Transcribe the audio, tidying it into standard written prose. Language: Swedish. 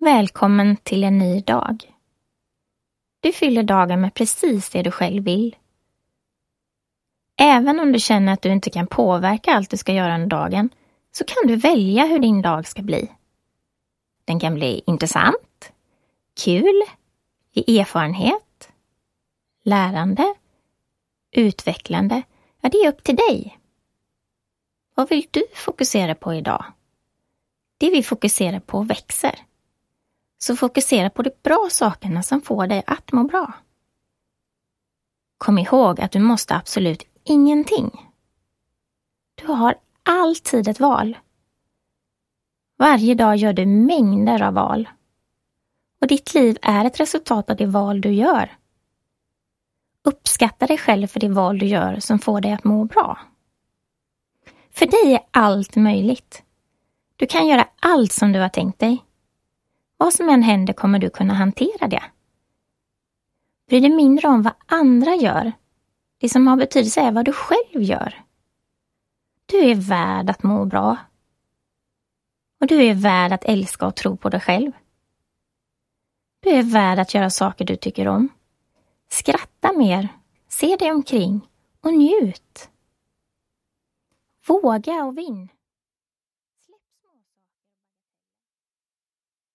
Välkommen till en ny dag. Du fyller dagen med precis det du själv vill. Även om du känner att du inte kan påverka allt du ska göra under dagen, så kan du välja hur din dag ska bli. Den kan bli intressant, kul, ge erfarenhet, lärande, utvecklande. Ja, det är upp till dig. Vad vill du fokusera på idag? Det vi fokuserar på växer. Så fokusera på de bra sakerna som får dig att må bra. Kom ihåg att du måste absolut ingenting. Du har alltid ett val. Varje dag gör du mängder av val. Och ditt liv är ett resultat av det val du gör. Uppskatta dig själv för det val du gör som får dig att må bra. För dig är allt möjligt. Du kan göra allt som du har tänkt dig. Vad som än händer kommer du kunna hantera det. Bry dig mindre om vad andra gör. Det som har betydelse är vad du själv gör. Du är värd att må bra. Och du är värd att älska och tro på dig själv. Du är värd att göra saker du tycker om. Skratta mer, se dig omkring och njut. Våga och vinn.